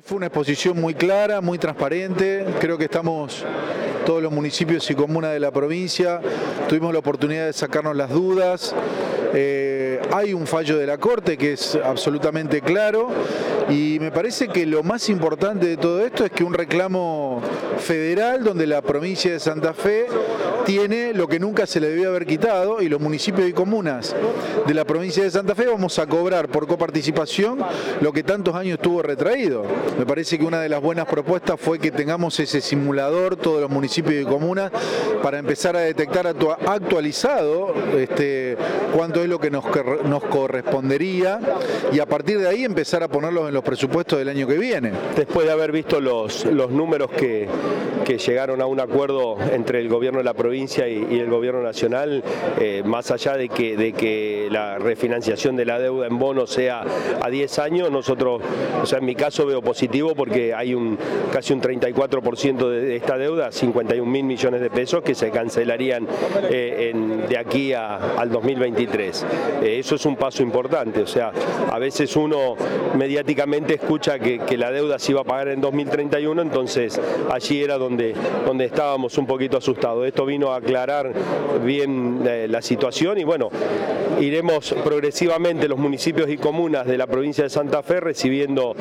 Fue una exposición muy clara, muy transparente. Creo que estamos todos los municipios y comunas de la provincia. Tuvimos la oportunidad de sacarnos las dudas. Hay un fallo de la Corte que es absolutamente claro y me parece que lo más importante de todo esto es que un reclamo federal donde la provincia de Santa Fe tiene lo que nunca se le debió haber quitado, y los municipios y comunas de la provincia de Santa Fe vamos a cobrar por coparticipación lo que tantos años estuvo retraído. Me parece que una de las buenas propuestas fue que tengamos ese simulador, todos los municipios y comunas, para empezar a detectar actualizado cuánto es lo que nos correspondería, y a partir de ahí empezar a ponerlos en los presupuestos del año que viene. Después de haber visto los números que llegaron a un acuerdo entre el gobierno de la provincia y el gobierno nacional, más allá de que la refinanciación de la deuda en bonos sea a 10 años, nosotros, o sea, en mi caso veo positivo porque hay casi un 34% de esta deuda, 51.000 millones de pesos, que se cancelarían de aquí al 2023. Eso es un paso importante, o sea, a veces uno mediáticamente escucha que la deuda se iba a pagar en 2031, entonces allí era donde estábamos un poquito asustados. Esto vino a aclarar bien la situación y bueno, iremos progresivamente los municipios y comunas de la provincia de Santa Fe recibiendo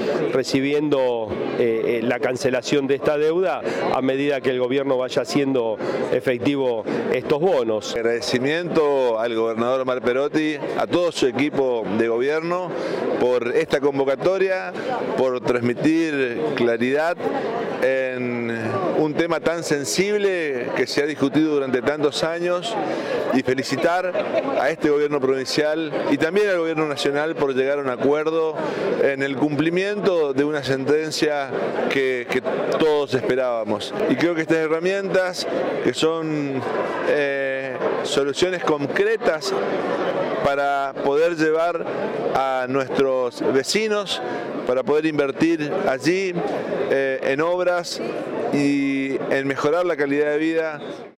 la cancelación de esta deuda a medida que el gobierno vaya haciendo efectivo estos bonos. Agradecimiento al gobernador Omar Perotti, a todo su equipo de gobierno por esta convocatoria, por transmitir claridad en un tema tan sensible que se ha discutido durante tantos años, y felicitar a este gobierno provincial y también al gobierno nacional por llegar a un acuerdo en el cumplimiento de una sentencia que todos esperábamos. Y creo que estas herramientas, que son soluciones concretas para poder llevar a nuestros vecinos, para poder invertir allí en obras y en mejorar la calidad de vida.